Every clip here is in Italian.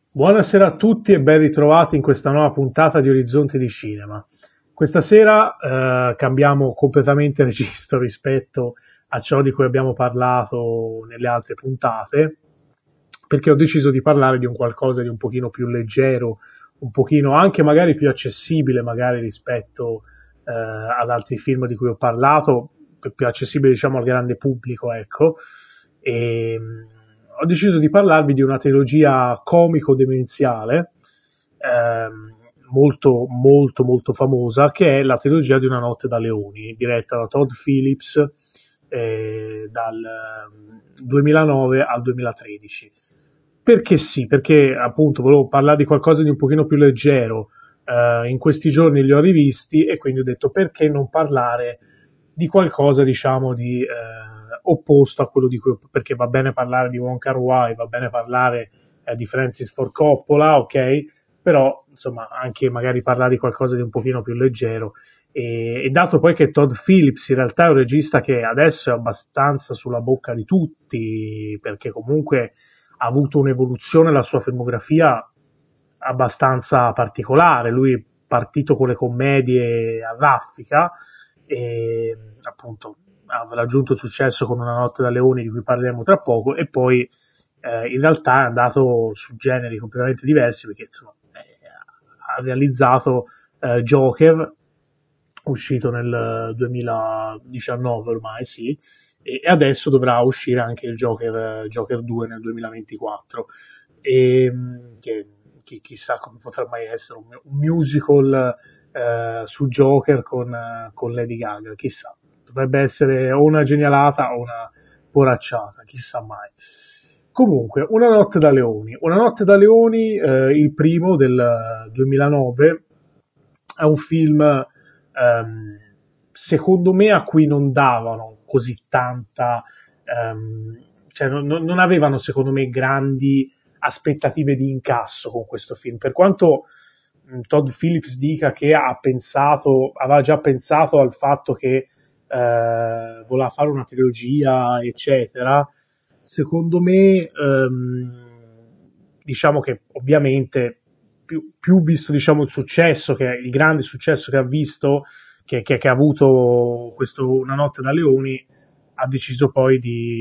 Buonasera a tutti e ben ritrovati in questa nuova puntata di Orizzonti di Cinema. Questa sera cambiamo completamente registro rispetto a ciò di cui abbiamo parlato nelle altre puntate, perché ho deciso di parlare di un qualcosa di un pochino più leggero, un pochino anche magari più accessibile magari rispetto ad altri film di cui ho parlato, più accessibile diciamo al grande pubblico, ecco. E ho deciso di parlarvi di una trilogia comico-demenziale molto molto molto famosa, che è la trilogia di Una notte da leoni, diretta da Todd Phillips dal 2009 al 2013. Perché sì, perché appunto volevo parlare di qualcosa di un pochino più leggero. In questi giorni li ho rivisti e quindi ho detto perché non parlare di qualcosa diciamo di opposto a quello di cui, perché va bene parlare di Wong Kar-wai, va bene parlare di Francis Ford Coppola, ok, però insomma anche magari parlare di qualcosa di un pochino più leggero. E dato poi che Todd Phillips in realtà è un regista che adesso è abbastanza sulla bocca di tutti, perché comunque ha avuto un'evoluzione la sua filmografia abbastanza particolare. Lui è partito con le commedie a raffica e appunto ha raggiunto il successo con Una notte da leoni, di cui parleremo tra poco, e poi in realtà è andato su generi completamente diversi, perché insomma ha realizzato Joker, uscito nel 2019 ormai, sì, e adesso dovrà uscire anche il Joker 2 nel 2024. E, chissà come potrà mai essere un musical su Joker con Lady Gaga, chissà. Dovrebbe essere o una genialata o una poracciata, chissà mai. Comunque, Una notte da leoni. Una notte da leoni, il primo del 2009, è un film secondo me a cui non davano così tanta, cioè non avevano secondo me grandi aspettative di incasso con questo film, per quanto Todd Phillips dica che aveva già pensato al fatto che voleva fare una trilogia, eccetera. Secondo me, diciamo che ovviamente più visto diciamo il successo, che il grande successo che ha visto, che ha avuto questo Una notte da leoni, ha deciso poi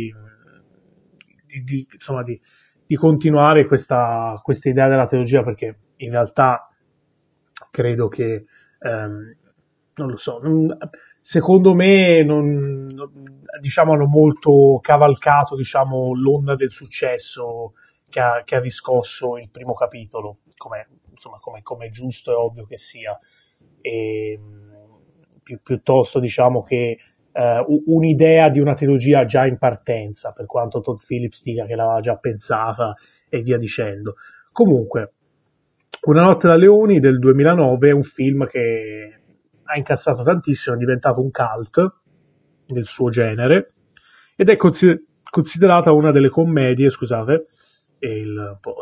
insomma, di continuare questa idea della trilogia, perché in realtà credo che non lo so, secondo me diciamo, hanno molto cavalcato diciamo, l'onda del successo che ha riscosso il primo capitolo, come è giusto e ovvio che sia, e, piuttosto diciamo che un'idea di una trilogia già in partenza, per quanto Todd Phillips dica che l'aveva già pensata e via dicendo. Comunque, Una notte da leoni del 2009 è un film che ha incassato tantissimo, è diventato un cult del suo genere ed è considerata una delle commedie, scusate, e il po'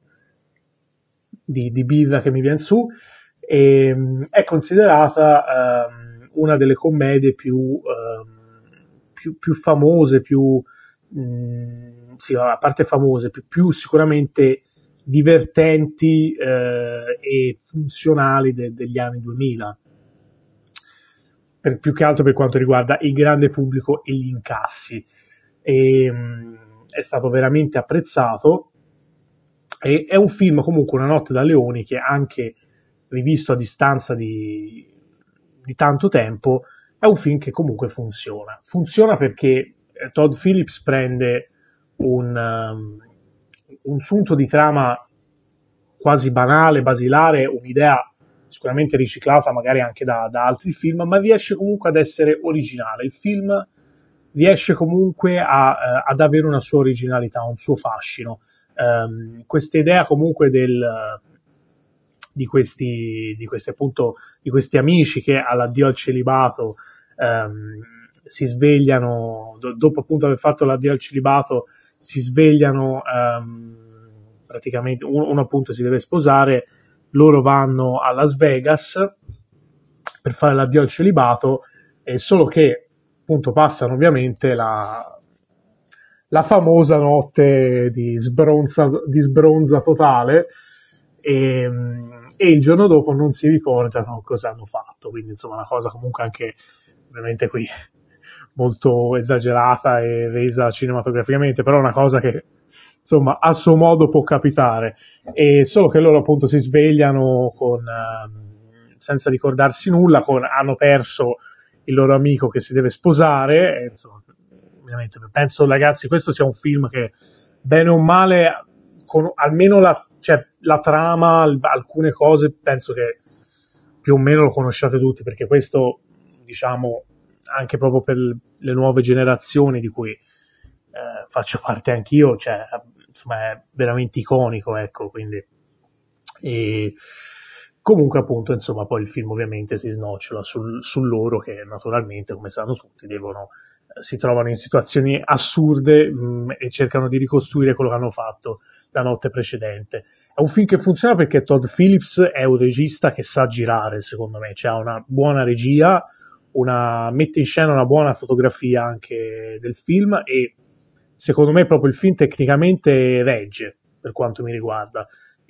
di birra che mi viene su, è considerata una delle commedie più famose, sì, a parte famose, più sicuramente divertenti e funzionali degli anni 2000, più che altro per quanto riguarda il grande pubblico e gli incassi. È stato veramente apprezzato e è un film comunque, Una notte da leoni, che anche rivisto a distanza di tanto tempo è un film che comunque funziona perché Todd Phillips prende un sunto di trama quasi banale, basilare, un'idea sicuramente riciclata magari anche da altri film, ma riesce comunque ad essere originale. Il film riesce comunque ad avere una sua originalità, un suo fascino. Questa idea comunque di questi amici che all'addio al celibato si svegliano, dopo appunto aver fatto l'addio al celibato, si svegliano, praticamente uno appunto si deve sposare, loro vanno a Las Vegas per fare l'addio al celibato, solo che appunto passano ovviamente la famosa notte di sbronza totale, e, e il giorno dopo non si ricordano cosa hanno fatto, quindi insomma una cosa comunque anche ovviamente qui molto esagerata e resa cinematograficamente, però una cosa che insomma a suo modo può capitare, e solo che loro appunto si svegliano senza ricordarsi nulla, hanno perso il loro amico che si deve sposare, e, insomma, ovviamente penso ragazzi questo sia un film che bene o male con almeno la trama, alcune cose penso che più o meno lo conosciate tutti, perché questo diciamo anche proprio per le nuove generazioni di cui faccio parte anch'io, cioè insomma è veramente iconico, ecco, quindi e comunque appunto insomma poi il film ovviamente si snocciola su loro che naturalmente come sanno tutti si trovano in situazioni assurde e cercano di ricostruire quello che hanno fatto la notte precedente. È un film che funziona perché Todd Phillips è un regista che sa girare, secondo me, cioè ha una buona regia, mette in scena una buona fotografia anche del film, e secondo me proprio il film tecnicamente regge per quanto mi riguarda,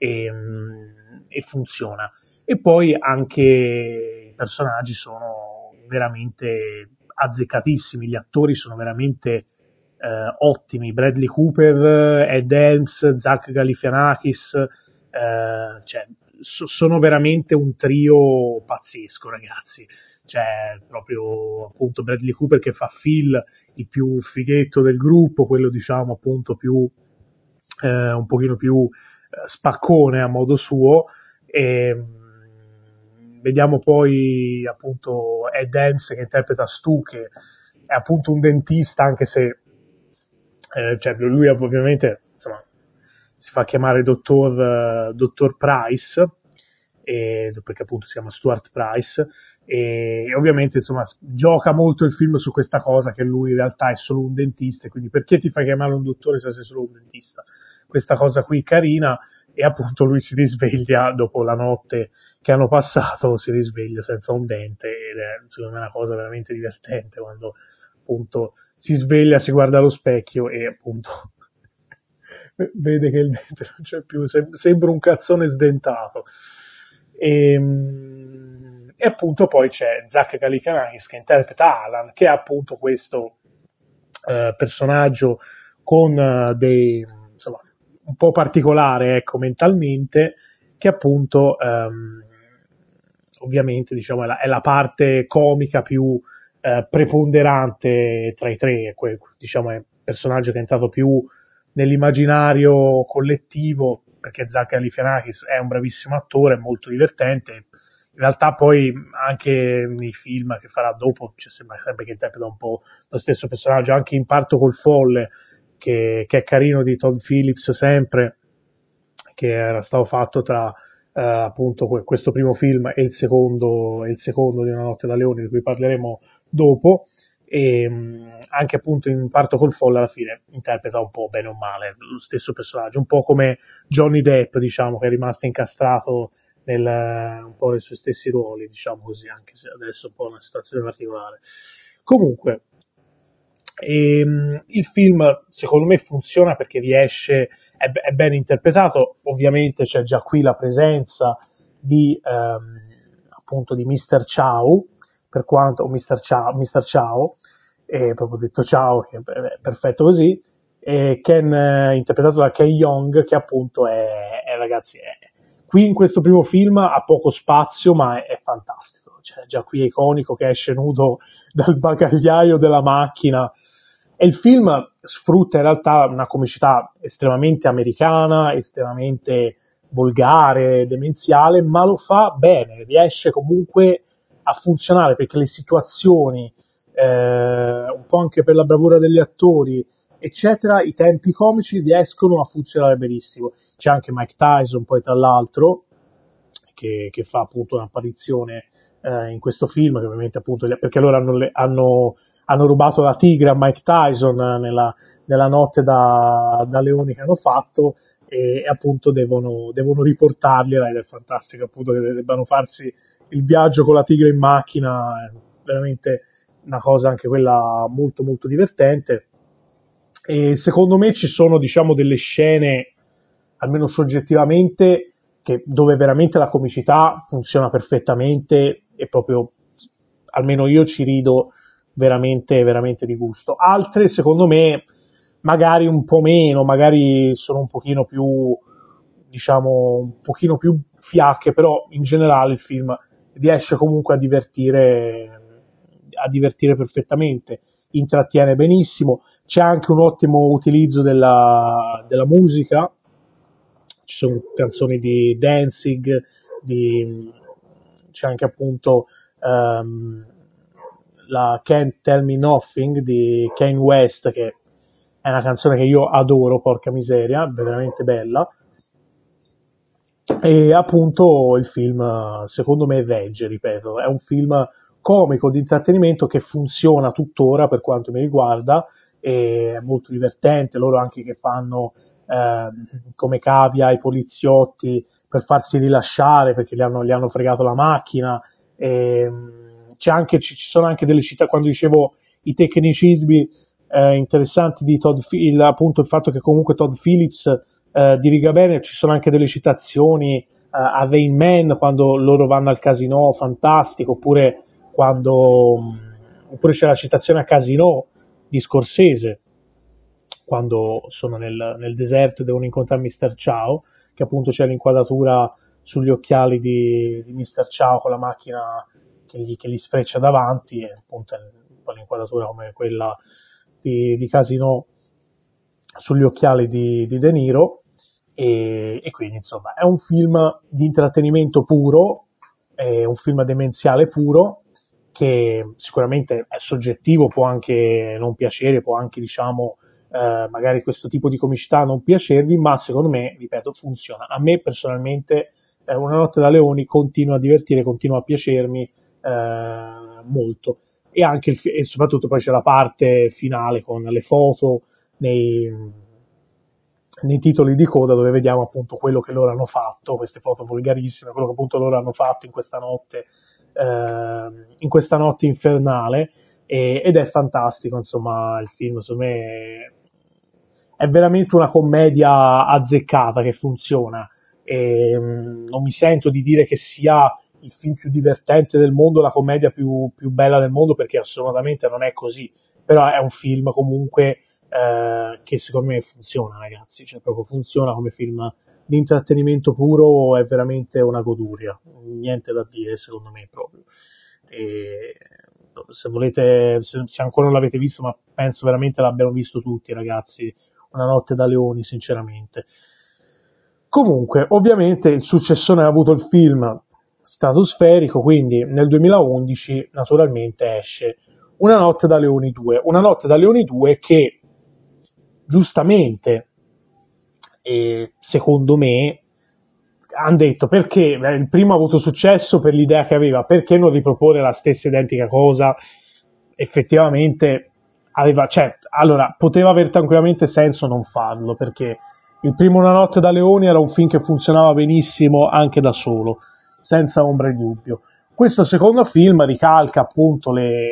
e funziona. E poi anche i personaggi sono veramente azzeccatissimi, gli attori sono veramente ottimi. Bradley Cooper, Ed Helms, Zach Galifianakis, cioè, sono veramente un trio pazzesco, ragazzi. C'è proprio appunto Bradley Cooper che fa Phil, il più fighetto del gruppo, quello diciamo appunto più un pochino più spaccone a modo suo, e vediamo poi appunto Ed Helms che interpreta Stu, che è appunto un dentista, anche se cioè lui ovviamente insomma si fa chiamare dottor Price, perché appunto si chiama Stuart Price, e ovviamente insomma gioca molto il film su questa cosa che lui in realtà è solo un dentista, e quindi perché ti fai chiamare un dottore se sei solo un dentista? Questa cosa qui carina, e appunto lui si risveglia dopo la notte che hanno passato, si risveglia senza un dente, ed è secondo me una cosa veramente divertente quando appunto si sveglia, si guarda allo specchio e appunto vede che il dente non c'è più, sembra un cazzone sdentato. E appunto poi c'è Zach Galifianakis che interpreta Alan, che è appunto questo personaggio con insomma, un po' particolare, ecco, mentalmente, che appunto ovviamente diciamo è la parte comica più preponderante tra i tre, diciamo è il personaggio che è entrato più nell'immaginario collettivo, perché Zach Galifianakis è un bravissimo attore, è molto divertente. In realtà poi anche nei film che farà dopo c'è sempre che interpreta un po' lo stesso personaggio, anche in Parto col folle, che è carino, di Todd Phillips sempre, che era stato fatto tra appunto questo primo film e il secondo di Una notte da leoni, di cui parleremo dopo. E anche appunto in Parto col folle alla fine interpreta un po' bene o male lo stesso personaggio, un po' come Johnny Depp, diciamo, che è rimasto incastrato un po' nei suoi stessi ruoli, diciamo così, anche se adesso è un po' una situazione particolare. Comunque il film secondo me funziona perché è ben interpretato, ovviamente c'è già qui la presenza di appunto di Mr. Chow, per quanto Mr. Chow, proprio detto ciao, che è perfetto così, e Ken, interpretato da Ken Young, che appunto ragazzi, qui in questo primo film ha poco spazio, ma è fantastico, cioè già qui è iconico che esce nudo dal bagagliaio della macchina, e il film sfrutta in realtà una comicità estremamente americana, estremamente volgare, demenziale, ma lo fa bene, riesce comunque a funzionare perché le situazioni, un po' anche per la bravura degli attori, eccetera, i tempi comici riescono a funzionare benissimo. C'è anche Mike Tyson poi tra l'altro che fa appunto un'apparizione in questo film, che ovviamente appunto perché loro hanno rubato la tigre a Mike Tyson nella notte da leoni che hanno fatto, e appunto devono riportarli, ed è fantastico appunto che debbano farsi il viaggio con la tigre in macchina, è veramente una cosa anche quella molto molto divertente. E secondo me ci sono, diciamo, delle scene, almeno soggettivamente, dove veramente la comicità funziona perfettamente e proprio, almeno io ci rido veramente, veramente di gusto. Altre, secondo me, magari un po' meno, magari sono un pochino più, diciamo, un pochino più fiacche, però in generale il film riesce comunque a divertire perfettamente, intrattiene benissimo. C'è anche un ottimo utilizzo della musica, ci sono canzoni di Danzig, c'è anche appunto la Can't Tell Me Nothing di Kanye West, che è una canzone che io adoro, porca miseria, è veramente bella. E appunto il film, secondo me, regge, ripeto, è un film comico di intrattenimento che funziona tuttora per quanto mi riguarda, e è molto divertente, loro anche che fanno come cavia i poliziotti per farsi rilasciare perché gli hanno fregato la macchina. E, ci sono anche delle città, quando dicevo i tecnicismi interessanti di appunto il fatto che comunque Todd Phillips diriga bene, ci sono anche delle citazioni a Rain Man quando loro vanno al casino, fantastico, oppure c'è la citazione a Casino di Scorsese quando sono nel deserto e devono incontrare Mr. Ciao, che appunto c'è l'inquadratura sugli occhiali di Mr. Ciao con la macchina che gli sfreccia davanti, e appunto è un po' l'inquadratura come quella di Casino sugli occhiali di De Niro. E quindi insomma è un film di intrattenimento puro, è un film demenziale puro, che sicuramente è soggettivo, può anche non piacere, può anche, diciamo, magari questo tipo di comicità non piacervi, ma secondo me, ripeto, funziona. A me personalmente Una notte da leoni continua a divertire, continua a piacermi molto. E anche e soprattutto poi c'è la parte finale con le foto nei titoli di coda, dove vediamo appunto quello che loro hanno fatto, queste foto volgarissime, quello che appunto loro hanno fatto in questa notte infernale. Ed è fantastico, insomma, il film secondo me è veramente una commedia azzeccata che funziona, e non mi sento di dire che sia il film più divertente del mondo, la commedia più bella del mondo, perché assolutamente non è così, però è un film comunque che secondo me funziona, ragazzi, cioè proprio funziona come film di intrattenimento puro, è veramente una goduria, niente da dire secondo me proprio. E se volete, se ancora non l'avete visto, ma penso veramente l'abbiano visto tutti, ragazzi, Una notte da leoni, sinceramente. Comunque, ovviamente il successone ha avuto il film stratosferico, quindi nel 2011 naturalmente esce Una notte da leoni 2, Una notte da leoni 2 che giustamente, secondo me, hanno detto perché il primo ha avuto successo per l'idea che aveva, perché non ripropone la stessa identica cosa. Effettivamente allora poteva aver tranquillamente senso non farlo, perché il primo Una notte da leoni era un film che funzionava benissimo anche da solo, senza ombra di dubbio. Questo secondo film ricalca appunto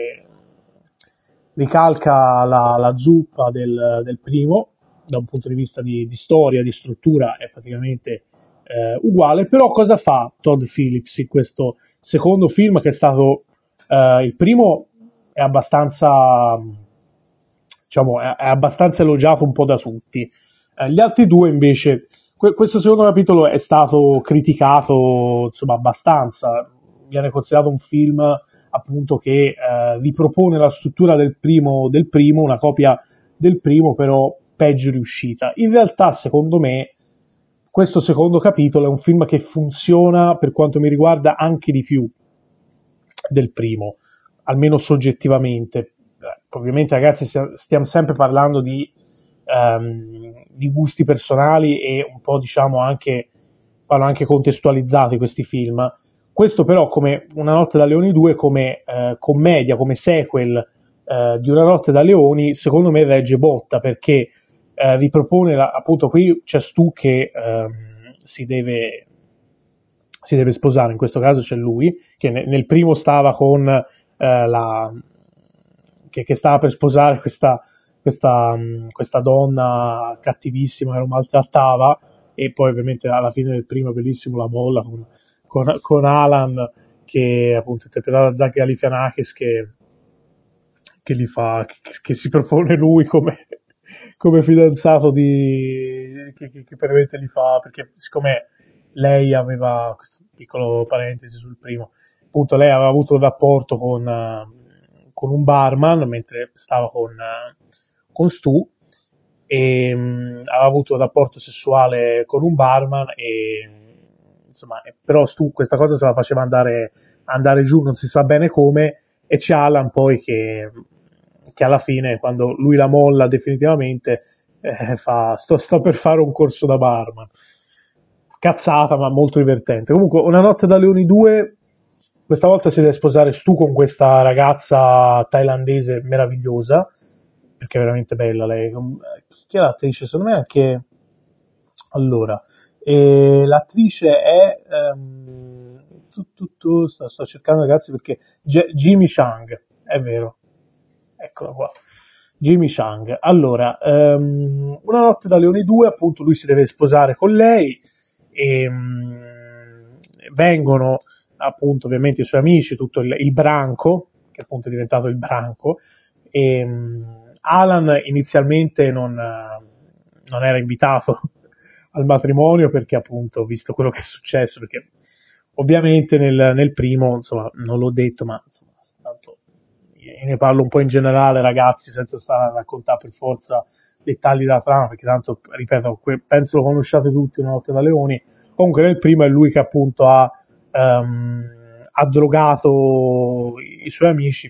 la zuppa del primo, da un punto di vista di storia, di struttura, è praticamente uguale. Però cosa fa Todd Phillips in questo secondo film, che è stato il primo è abbastanza, diciamo, è abbastanza elogiato un po' da tutti. Gli altri due invece, questo secondo capitolo è stato criticato, insomma, abbastanza. Viene considerato un film appunto che ripropone la struttura del primo, una copia del primo, però peggio riuscita. In realtà, secondo me, questo secondo capitolo è un film che funziona, per quanto mi riguarda, anche di più del primo, almeno soggettivamente. Ovviamente, ragazzi, stiamo sempre parlando di gusti personali, e un po', diciamo, vanno anche contestualizzati questi film. Questo però, come Una notte da leoni 2, come commedia, come sequel di Una notte da leoni, secondo me regge botta, perché ripropone, appunto, qui c'è Stu che si deve sposare, in questo caso c'è lui, che nel primo stava con che stava per sposare questa donna cattivissima che lo maltrattava, e poi ovviamente alla fine del primo è bellissimo la molla con Alan, che appunto interpretato da Zach Galifianakis, che gli fa, che si propone lui come fidanzato che veramente gli fa, perché siccome lei aveva, questo piccolo parentesi sul primo, appunto lei aveva avuto un rapporto con un barman mentre stava con Stu, e aveva avuto un rapporto sessuale con un barman, e insomma, però Stu questa cosa se la faceva andare giù, non si sa bene come, e c'è Alan poi che alla fine, quando lui la molla definitivamente, fa sto per fare un corso da barman. Cazzata, ma molto divertente. Comunque, Una notte da leoni 2, questa volta si deve sposare Stu con questa ragazza thailandese meravigliosa, perché è veramente bella lei. Chi è l'attrice? Secondo me anche... Allora, l'attrice è... sto cercando, ragazzi, perché... Jimmy Chang, è vero. Eccola qua. Jimmy Chang. Allora, Una notte da leoni 2, appunto, lui si deve sposare con lei, e vengono appunto ovviamente i suoi amici, tutto il branco, che appunto è diventato il branco, e Alan inizialmente non era invitato al matrimonio, perché appunto, visto quello che è successo, perché ovviamente nel primo, insomma, non l'ho detto, ma insomma, tanto ne parlo un po' in generale, ragazzi, senza stare a raccontare per forza dettagli della trama, perché tanto, ripeto, penso lo conosciate tutti, Una notte da leoni. Comunque nel primo è lui che appunto ha drogato i suoi amici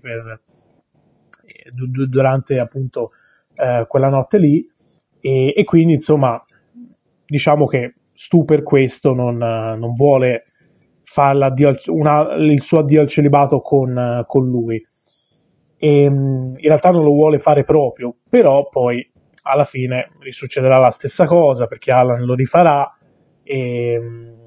durante appunto quella notte lì, e quindi insomma diciamo che Stu per questo non vuole fare il suo addio al celibato con lui, e in realtà non lo vuole fare proprio, però poi alla fine risuccederà la stessa cosa, perché Alan lo rifarà, e,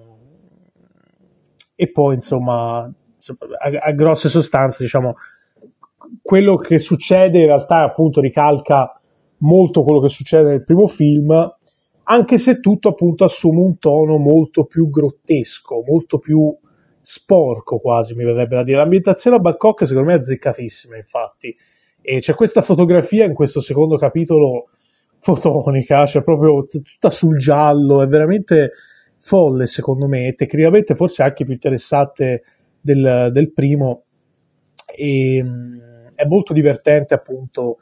e poi insomma a grosse sostanze, diciamo, quello che succede in realtà appunto ricalca molto quello che succede nel primo film, anche se tutto appunto assume un tono molto più grottesco, molto più sporco quasi, mi verrebbe da dire. L'ambientazione a Bangkok secondo me è azzeccatissima, infatti, e c'è questa fotografia in questo secondo capitolo fotonica, cioè proprio tutta sul giallo, è veramente folle secondo me, e tecnicamente forse anche più interessante del primo, e è molto divertente appunto,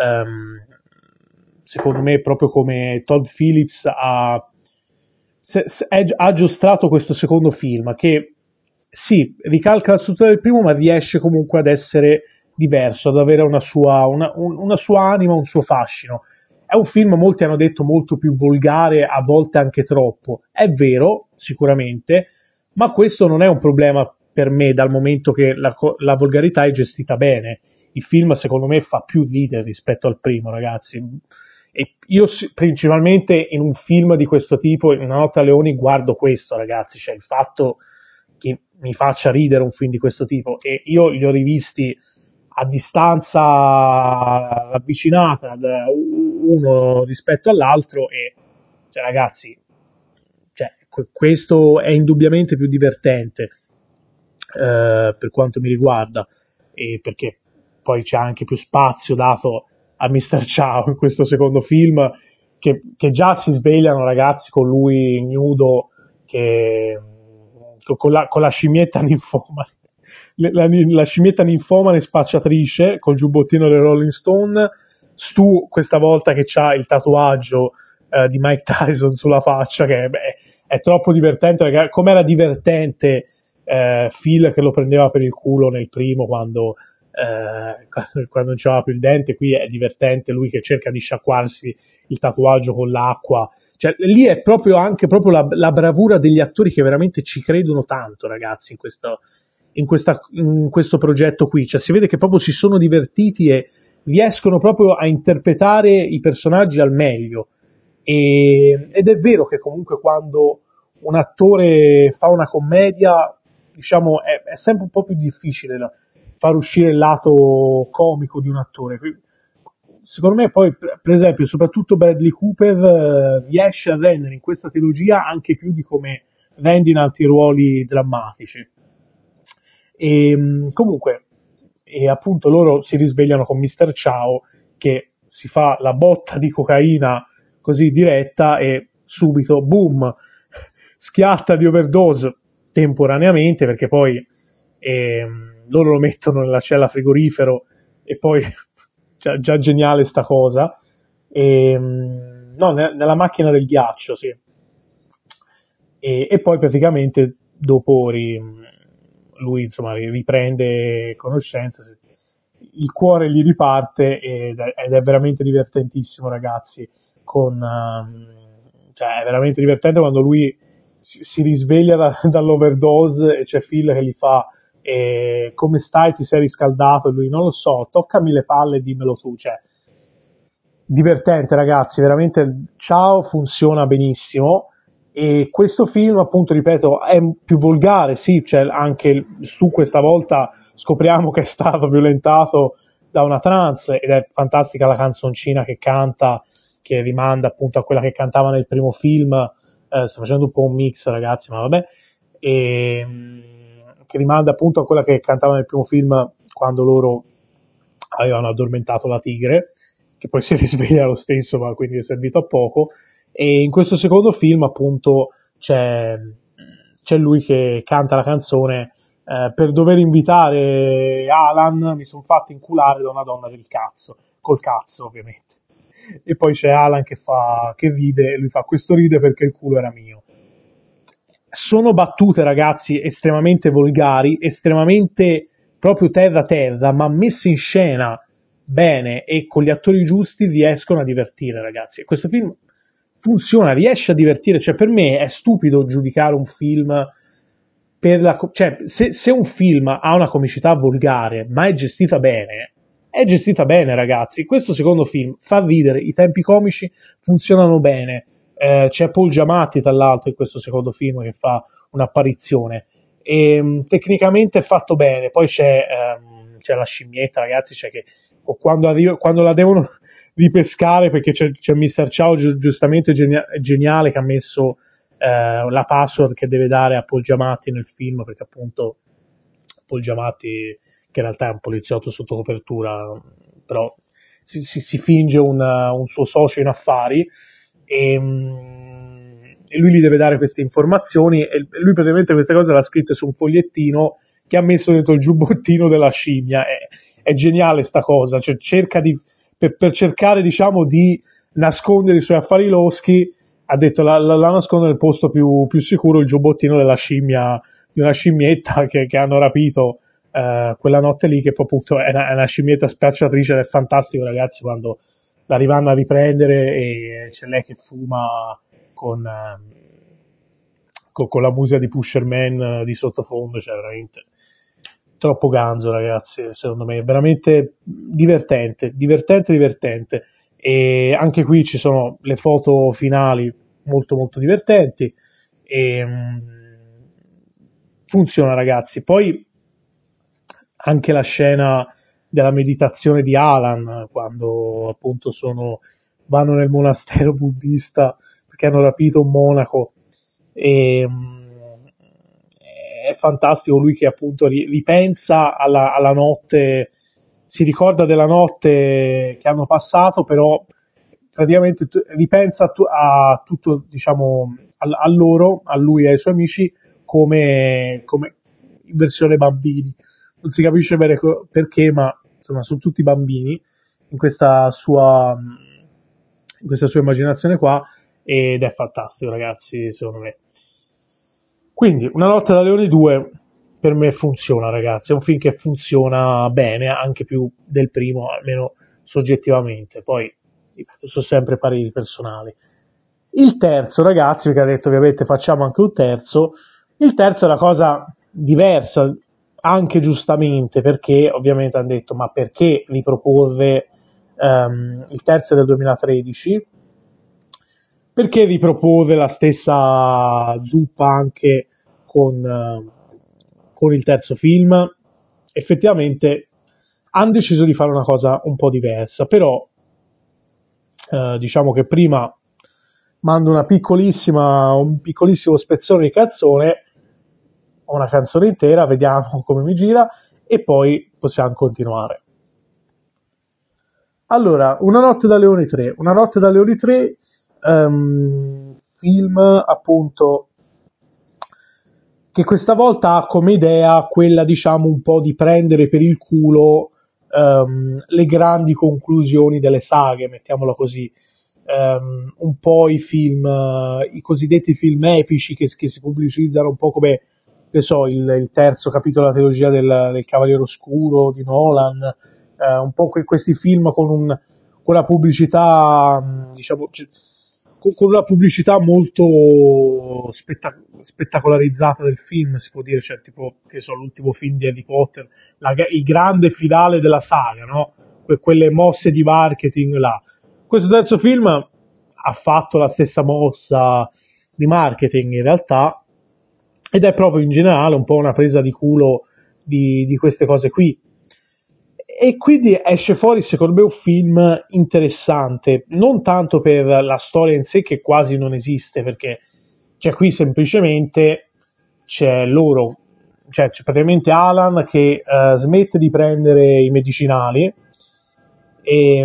secondo me, proprio come Todd Phillips ha giostrato questo secondo film, che sì, ricalca la struttura del primo, ma riesce comunque ad essere diverso, ad avere una sua anima, un suo fascino. È un film, molti hanno detto, molto più volgare, a volte anche troppo. È vero, sicuramente, ma questo non è un problema per me, dal momento che la volgarità è gestita bene. Il film, secondo me, fa più ridere rispetto al primo, ragazzi. E io principalmente in un film di questo tipo, in Una notte a leoni, guardo questo, ragazzi, cioè il fatto che mi faccia ridere un film di questo tipo, e io li ho rivisti a distanza ravvicinata uno rispetto all'altro, e cioè, ragazzi, cioè, questo è indubbiamente più divertente, per quanto mi riguarda, e perché poi c'è anche più spazio dato a Mr. Ciao in questo secondo film, che già si svegliano, ragazzi, con lui nudo, che con la scimmietta ninfomane, la scimmietta ninfomane spacciatrice col giubbottino dei Rolling Stone. Stu questa volta che c'ha il tatuaggio di Mike Tyson sulla faccia, che è troppo divertente, perché com'era divertente Phil che lo prendeva per il culo nel primo, quando non c'aveva più il dente. Qui è divertente lui che cerca di sciacquarsi il tatuaggio con l'acqua. Cioè, lì è proprio la bravura degli attori, che veramente ci credono tanto, ragazzi, in questo progetto qui. Cioè, si vede che proprio si sono divertiti e riescono proprio a interpretare i personaggi al meglio. Ed è vero che comunque quando un attore fa una commedia, diciamo, è sempre un po' più difficile far uscire il lato comico di un attore. secondo me poi, per esempio, soprattutto Bradley Cooper riesce a rendere in questa trilogia anche più di come rende in altri ruoli drammatici. E comunque, e appunto loro si risvegliano con Mr. Ciao che si fa la botta di cocaina così diretta e subito, boom, schiatta di overdose temporaneamente perché poi loro lo mettono nella cella frigorifero e poi già geniale sta cosa. No, nella macchina del ghiaccio, sì. E poi praticamente dopo lui insomma riprende conoscenza, il cuore gli riparte ed è veramente divertentissimo, ragazzi. Cioè, è veramente divertente quando lui si risveglia dall'overdose e c'è Phil che gli fa come stai, ti sei riscaldato? E lui non lo so, toccami le palle e dimmelo tu. Cioè, divertente, ragazzi, veramente. Ciao, funziona benissimo. E questo film, appunto, ripeto, è più volgare, sì, cioè anche su questa volta scopriamo che è stato violentato da una trans ed è fantastica la canzoncina che canta, che rimanda appunto a quella che cantava nel primo film. Sto facendo un po' un mix, ragazzi, ma vabbè. E, che rimanda appunto a quella che cantava nel primo film quando loro avevano addormentato la tigre, che poi si risveglia lo stesso, ma quindi è servito a poco. E in questo secondo film, appunto, c'è lui che canta la canzone per dover invitare Alan. Mi sono fatto inculare da una donna del cazzo, col cazzo, ovviamente. E poi c'è Alan che ride, e lui fa questo ride perché il culo era mio. Sono battute, ragazzi, estremamente volgari, estremamente proprio terra-terra, ma messe in scena bene e con gli attori giusti riescono a divertire, ragazzi. E questo film funziona, riesce a divertire. Cioè, per me è stupido giudicare un film per la. Cioè, se un film ha una comicità volgare, ma è gestita bene, ragazzi. Questo secondo film fa ridere, i tempi comici funzionano bene. C'è Paul Giamatti, tra l'altro, in questo secondo film che fa un'apparizione. E, tecnicamente è fatto bene. Poi c'è la scimmietta, ragazzi. Cioè che quando la devono ripescare, perché c'è Mr. Ciao giustamente geniale che ha messo la password che deve dare a Paul Giamatti nel film, perché appunto Paul Giamatti, che in realtà è un poliziotto sotto copertura, però si finge un suo socio in affari e lui gli deve dare queste informazioni e lui praticamente queste cose le ha scritte su un fogliettino che ha messo dentro il giubbottino della scimmia. È geniale sta cosa, cioè per cercare diciamo di nascondere i suoi affari loschi ha detto la nascondo nel posto più sicuro, il giubbottino della scimmia, di una scimmietta che hanno rapito quella notte lì, che poi appunto è una scimmietta spacciatrice ed è fantastico, ragazzi, quando l'arrivano a riprendere e c'è lei che fuma con la musica di Pusher Man di sottofondo, cioè veramente troppo ganzo, ragazzi, secondo me è veramente divertente. E anche qui ci sono le foto finali molto molto divertenti e funziona, ragazzi. Poi anche la scena della meditazione di Alan quando appunto vanno nel monastero buddista perché hanno rapito un monaco e è fantastico lui che appunto ripensa alla notte, si ricorda della notte che hanno passato, però praticamente ripensa a tutto, diciamo, a loro, a lui e ai suoi amici come in versione bambini. Non si capisce bene perché, ma insomma sono tutti bambini in questa sua immaginazione qua ed è fantastico, ragazzi, secondo me. Quindi Una notte da leoni 2 per me funziona, ragazzi, è un film che funziona bene, anche più del primo, almeno soggettivamente, poi sono sempre pareri personali. Il terzo, ragazzi, perché ha detto ovviamente facciamo anche un terzo, il terzo è una cosa diversa, anche giustamente, perché ovviamente hanno detto ma perché riproporre il terzo è del 2013, perché riproporre la stessa zuppa anche con il terzo film? Effettivamente hanno deciso di fare una cosa un po' diversa, però diciamo che prima mando un piccolissimo spezzone di canzone, una canzone intera, vediamo come mi gira e poi possiamo continuare. Allora, Una notte da Leoni 3. Una notte da Leoni 3, film appunto che questa volta ha come idea quella, diciamo, un po' di prendere per il culo le grandi conclusioni delle saghe, mettiamola così. Un po' i film, i cosiddetti film epici che si pubblicizzano un po' come, che so, il terzo capitolo della trilogia del Cavaliere Oscuro di Nolan, un po' questi film con la pubblicità, diciamo, con una pubblicità molto spettacolarizzata del film, si può dire, cioè tipo, che so, l'ultimo film di Harry Potter, il grande finale della saga, no? Quelle mosse di marketing là. Questo terzo film ha fatto la stessa mossa di marketing in realtà, ed è proprio in generale un po' una presa di culo di queste cose qui. E quindi esce fuori secondo me un film interessante, non tanto per la storia in sé, che quasi non esiste, perché cioè, qui semplicemente c'è loro, cioè c'è praticamente Alan che smette di prendere i medicinali e,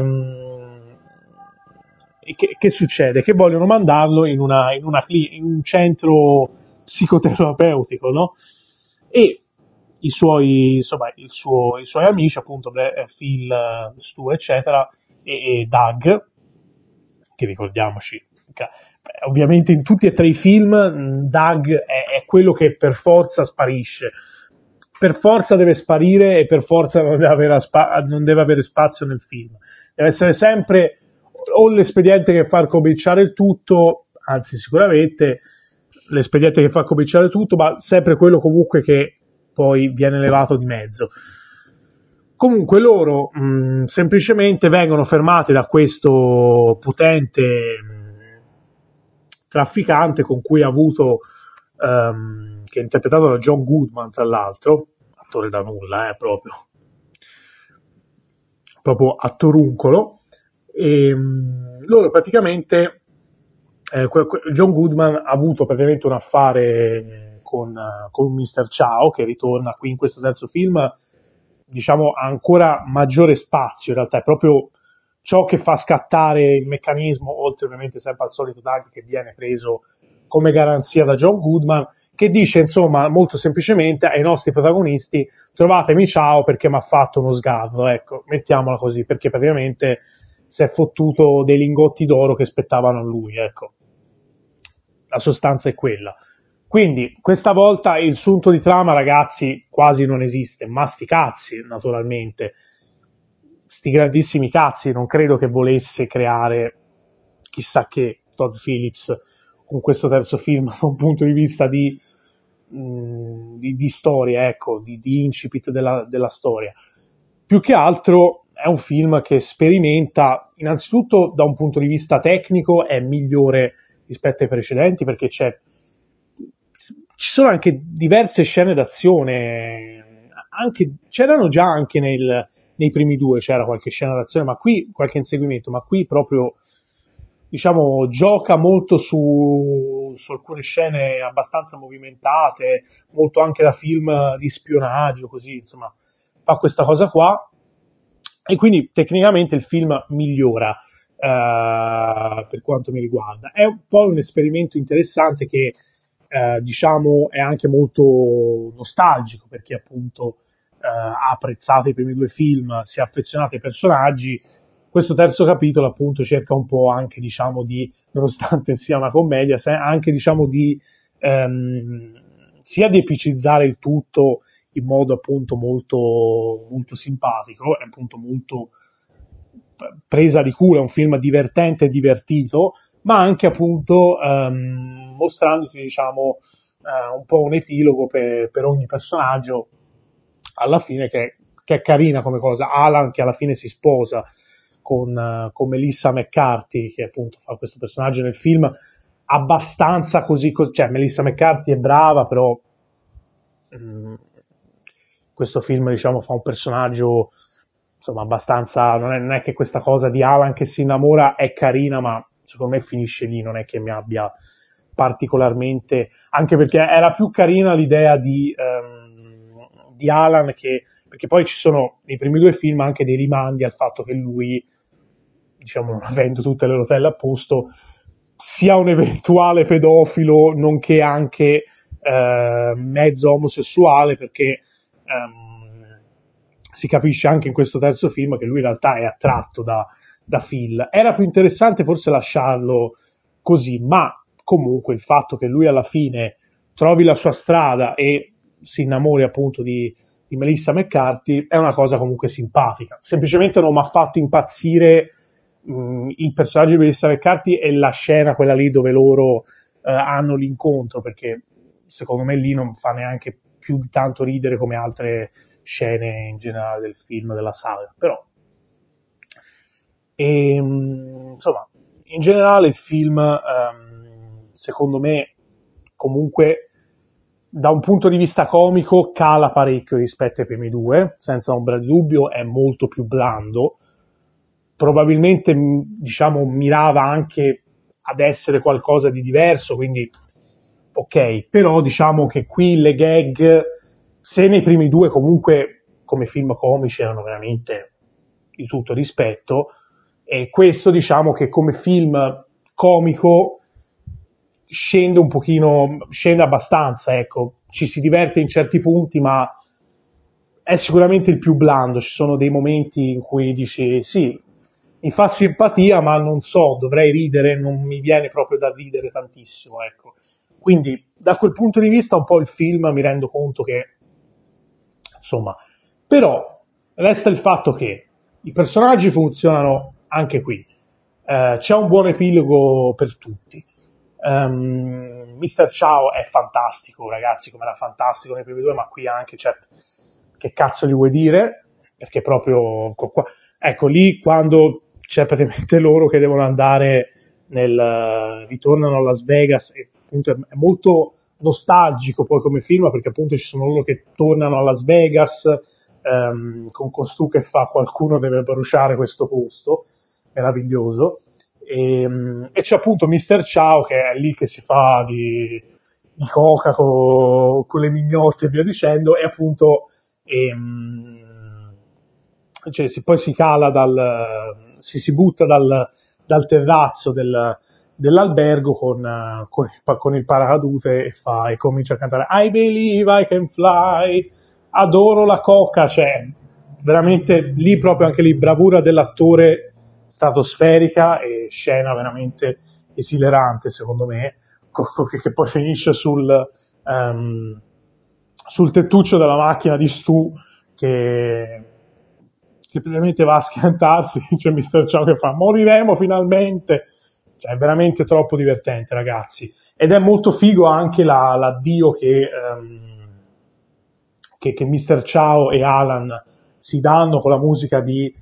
che succede? Che vogliono mandarlo in un centro psicoterapeutico, no? E i suoi, insomma, i suoi amici, appunto, Phil, Stu, eccetera, e Doug, che ricordiamoci, ovviamente in tutti e tre i film Doug è quello che per forza sparisce, per forza deve sparire e per forza non deve avere spazio nel film, deve essere sempre o l'espediente che fa cominciare il tutto, anzi sicuramente l'espediente che fa cominciare tutto, ma sempre quello comunque che poi viene levato di mezzo. Comunque loro semplicemente vengono fermati da questo potente trafficante con cui ha avuto, che è interpretato da John Goodman, tra l'altro, attore da nulla, proprio attoruncolo, e loro praticamente, John Goodman ha avuto praticamente un affare con Mr. Ciao, che ritorna qui in questo terzo film, diciamo, ha ancora maggiore spazio, in realtà è proprio ciò che fa scattare il meccanismo, oltre ovviamente sempre al solito Doug che viene preso come garanzia da John Goodman, che dice insomma molto semplicemente ai nostri protagonisti: trovatemi Ciao perché mi ha fatto uno sgarro, ecco, mettiamola così, perché praticamente si è fottuto dei lingotti d'oro che spettavano a lui, ecco. La sostanza è quella. Quindi questa volta il sunto di trama, ragazzi, quasi non esiste, ma sti cazzi, naturalmente. Sti grandissimi cazzi, non credo che volesse creare chissà che Todd Phillips con questo terzo film da un punto di vista di storia, ecco, di incipit della storia. Più che altro è un film che sperimenta, innanzitutto da un punto di vista tecnico è migliore rispetto ai precedenti, perché ci sono anche diverse scene d'azione, c'erano già anche nei primi due, c'era qualche scena d'azione, ma qui qualche inseguimento, ma qui proprio, diciamo, gioca molto su alcune scene abbastanza movimentate, molto anche da film di spionaggio, così, insomma, fa questa cosa qua, e quindi tecnicamente il film migliora, per quanto mi riguarda. È un po' un esperimento interessante che, diciamo, è anche molto nostalgico, perché appunto ha apprezzato i primi due film, si è affezionato ai personaggi. Questo terzo capitolo appunto cerca un po' anche, diciamo, nonostante sia una commedia, anche, diciamo, sia di epicizzare il tutto in modo appunto molto, molto simpatico, è appunto molto presa di culo, è un film divertente e divertito, ma anche appunto mostrandoti, diciamo, un po' un epilogo per ogni personaggio alla fine, che è carina come cosa. Alan che alla fine si sposa con Melissa McCarthy, che appunto fa questo personaggio nel film abbastanza così, cioè Melissa McCarthy è brava, però questo film, diciamo, fa un personaggio insomma abbastanza, non è che questa cosa di Alan che si innamora è carina, ma secondo me finisce lì, non è che mi abbia particolarmente, anche perché era più carina l'idea di Alan perché poi ci sono nei primi due film anche dei rimandi al fatto che lui, diciamo, non avendo tutte le rotelle a posto, sia un eventuale pedofilo nonché anche mezzo omosessuale, perché si capisce anche in questo terzo film che lui in realtà è attratto da Phil. Era più interessante forse lasciarlo così, ma comunque il fatto che lui alla fine trovi la sua strada e si innamori appunto di Melissa McCarthy è una cosa comunque simpatica. Semplicemente non mi ha fatto impazzire il personaggio di Melissa McCarthy e la scena quella lì dove loro hanno l'incontro, perché secondo me lì non fa neanche più di tanto ridere come altre scene in generale del film, della saga, però insomma, in generale il film secondo me comunque da un punto di vista comico cala parecchio rispetto ai primi due, senza ombra di dubbio, è molto più blando, probabilmente diciamo mirava anche ad essere qualcosa di diverso, quindi ok, però diciamo che qui le gag, se nei primi due comunque come film comici erano veramente di tutto rispetto, e questo diciamo che come film comico scende un pochino, scende abbastanza, ecco, ci si diverte in certi punti, ma è sicuramente il più blando. Ci sono dei momenti in cui dici sì, mi fa simpatia, ma non so, dovrei ridere, non mi viene proprio da ridere tantissimo, ecco. Quindi da quel punto di vista un po' il film mi rendo conto che insomma, però resta il fatto che i personaggi funzionano anche qui. C'è un buon epilogo per tutti. Mr. Ciao è fantastico, ragazzi, come era fantastico nei primi due, ma qui anche, cioè, che cazzo gli vuoi dire? Perché proprio, ecco, lì quando c'è praticamente loro che devono andare ritornano a Las Vegas, e appunto è molto nostalgico poi come film, perché appunto ci sono loro che tornano a Las Vegas con Stu che fa qualcuno deve bruciare questo posto meraviglioso, e c'è appunto Mr. Ciao che è lì che si fa di coca con le mignotte e via dicendo, e appunto cioè, poi si cala si butta dal terrazzo dell'albergo con il paracadute e comincia a cantare I believe I can fly, adoro la coca, cioè veramente lì proprio anche lì bravura dell'attore stratosferica e scena veramente esilerante secondo me, che poi finisce sul tettuccio della macchina di Stu che praticamente va a schiantarsi, c'è Mr. Ciao che fa moriremo finalmente, cioè è veramente troppo divertente ragazzi, ed è molto figo anche l'addio che Mr. Ciao e Alan si danno con la musica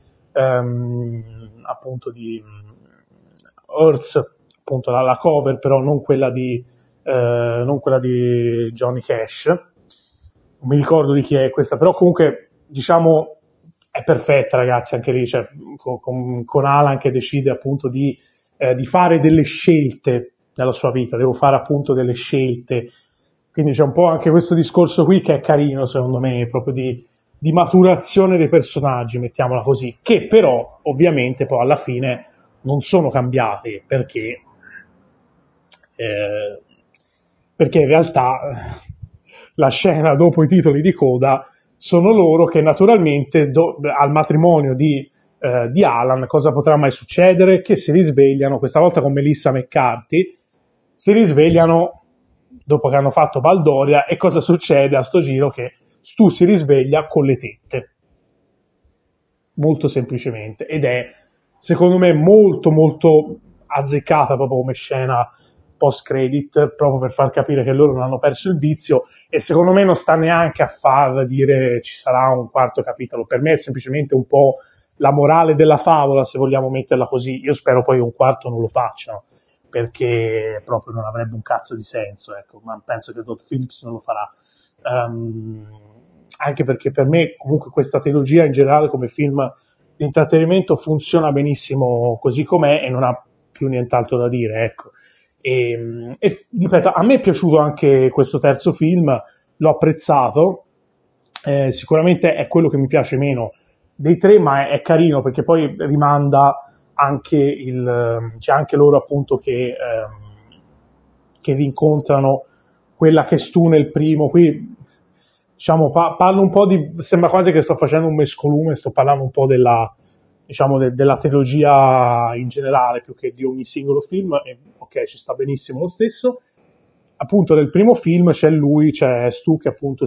appunto di Earth, appunto la cover, però non quella non quella di Johnny Cash, non mi ricordo di chi è questa, però comunque diciamo è perfetta ragazzi anche lì, cioè, con Alan che decide appunto di fare delle scelte nella sua vita, devo fare appunto delle scelte, quindi c'è un po' anche questo discorso qui che è carino secondo me, proprio di maturazione dei personaggi, mettiamola così, che però ovviamente poi alla fine non sono cambiati eh, perché in realtà la scena dopo i titoli di coda sono loro che naturalmente al matrimonio di Alan cosa potrà mai succedere? Che si risvegliano, questa volta con Melissa McCarthy, si risvegliano dopo che hanno fatto Baldoria, e cosa succede a sto giro? Che Stu si risveglia con le tette, molto semplicemente, ed è secondo me molto molto azzeccata proprio come scena post credit, proprio per far capire che loro non hanno perso il vizio, e secondo me non sta neanche a far dire ci sarà un quarto capitolo, per me è semplicemente un po' la morale della favola, se vogliamo metterla così. Io spero poi un quarto non lo facciano, perché proprio non avrebbe un cazzo di senso, ecco, ma penso che Todd Phillips non lo farà. Anche perché per me comunque questa trilogia in generale come film di intrattenimento funziona benissimo così com'è e non ha più nient'altro da dire, ecco. E ripeto, a me è piaciuto anche questo terzo film, l'ho apprezzato, sicuramente è quello che mi piace meno dei tre, ma è carino perché poi rimanda anche c'è anche loro appunto che rincontrano quella che stu nel primo. Qui diciamo parlo un po' sembra quasi che sto facendo un mescolume, sto parlando un po' diciamo della trilogia in generale più che di ogni singolo film, e ok, ci sta benissimo lo stesso. Appunto nel primo film c'è Stu che appunto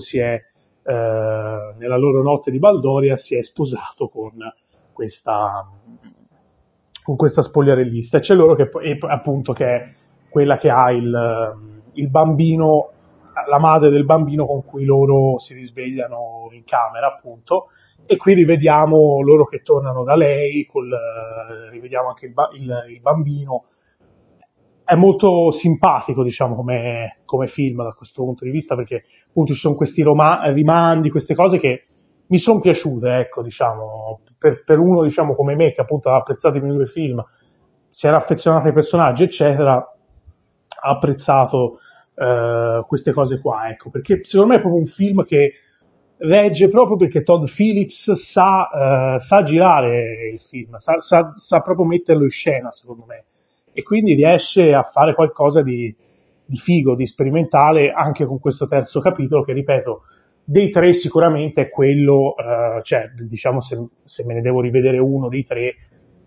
nella loro notte di Baldoria si è sposato questa, con questa spogliarellista, e c'è loro che appunto che è quella che ha il bambino, la madre del bambino con cui loro si risvegliano in camera appunto, e qui rivediamo loro che tornano da lei, rivediamo anche il bambino. È molto simpatico, diciamo, come film da questo punto di vista, perché appunto ci sono questi rimandi, queste cose che mi sono piaciute, ecco, diciamo, per uno, diciamo, come me, che appunto ha apprezzato i miei due film, si era affezionato ai personaggi, eccetera, ha apprezzato queste cose qua, ecco, perché secondo me è proprio un film che regge proprio perché Todd Phillips sa girare il film, sa proprio metterlo in scena, secondo me, e quindi riesce a fare qualcosa di figo, di sperimentale, anche con questo terzo capitolo che, ripeto, dei tre sicuramente è quello, cioè diciamo se me ne devo rivedere uno dei tre,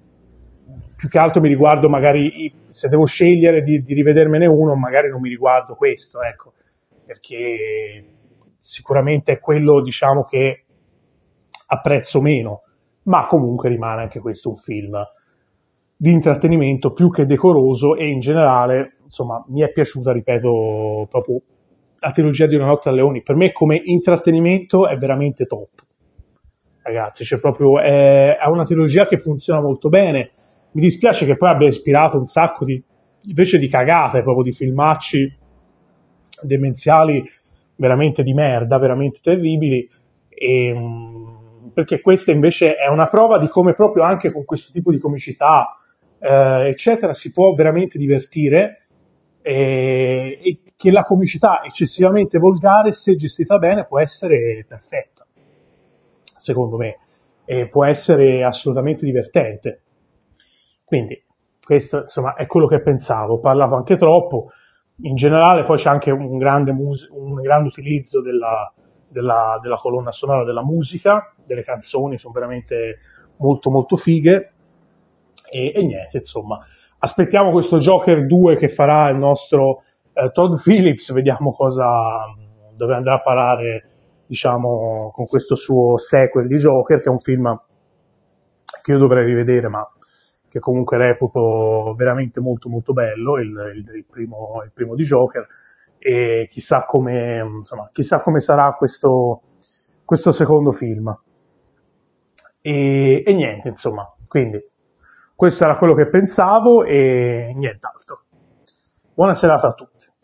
più che altro mi riguardo magari, se devo scegliere di rivedermene uno, magari non mi riguardo questo, ecco, perché sicuramente è quello, diciamo, che apprezzo meno, ma comunque rimane anche questo un film di intrattenimento più che decoroso, e in generale, insomma, mi è piaciuta, ripeto, proprio la trilogia di Una notte a leoni. Per me come intrattenimento è veramente top, ragazzi, cioè proprio è una trilogia che funziona molto bene. Mi dispiace che poi abbia ispirato un sacco invece di cagate, proprio di filmacci demenziali veramente di merda, veramente terribili, perché questa invece è una prova di come proprio anche con questo tipo di comicità, eccetera, si può veramente divertire, e che la comicità eccessivamente volgare, se gestita bene, può essere perfetta, secondo me, e può essere assolutamente divertente. Quindi questo, insomma, è quello che pensavo. Ho parlato anche troppo. In generale poi c'è anche un grande utilizzo della colonna sonora, della musica, delle canzoni, sono veramente molto molto fighe, e niente, insomma, aspettiamo questo Joker 2 che farà il nostro Todd Phillips, vediamo dove andrà a parare, diciamo, con questo suo sequel di Joker, che è un film che io dovrei rivedere, ma che comunque reputo veramente molto molto bello, il primo di Joker, e chissà come sarà questo secondo film. E niente, insomma, quindi questo era quello che pensavo e nient'altro. Buona serata a tutti.